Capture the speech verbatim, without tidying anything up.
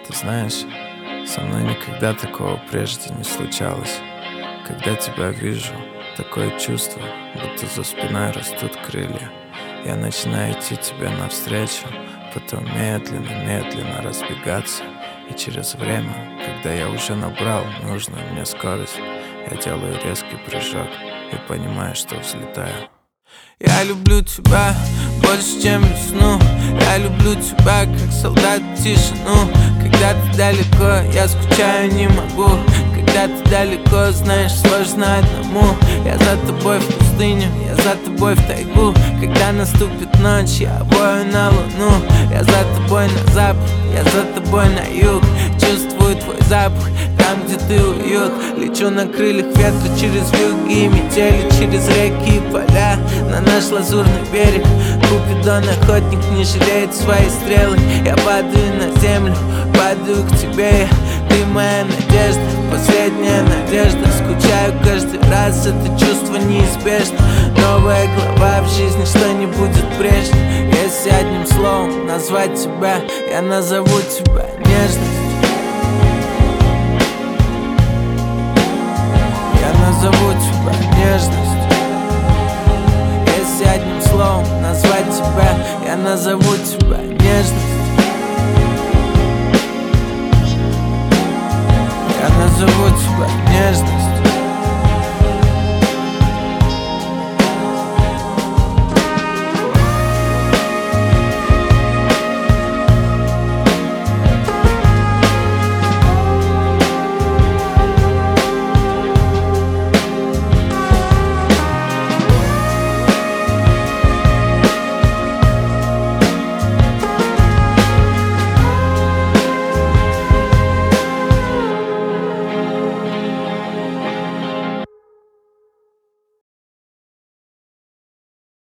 Ты знаешь, со мной никогда такого прежде не случалось. Когда тебя вижу, такое чувство, будто за спиной растут крылья. Я начинаю идти тебе навстречу, потом медленно-медленно разбегаться. И через время, когда я уже набрал нужную мне скорость, я делаю резкий прыжок и понимаю, что взлетаю. Я люблю тебя больше, чем весну. Я люблю тебя, как солдат тишину. Когда ты далеко, я скучаю, не могу. Когда ты далеко, знаешь, сложно одному. Я за тобой в пустыню, я за тобой в тайгу. Когда наступит ночь, я вою на луну. Я за тобой на запад, я за тобой на юг. Чувствую твой запах, там, где ты уют. Лечу на крыльях ветра через вьюги и метели, через реки и поля на наш лазурный берег. Купидон, охотник, не жалеет свои стрелы. Я падаю на землю, падаю к тебе. Ты моя надежда, последняя надежда. Скучаю каждый раз, это чувство неизбежно. Новая глава в жизни, что не будет прежней. Если одним словом назвать тебя, я назову тебя нежность. Я назову тебя нежность. Если одним словом назвать тебя, я назову тебя нежность. Я назову тебя нежность.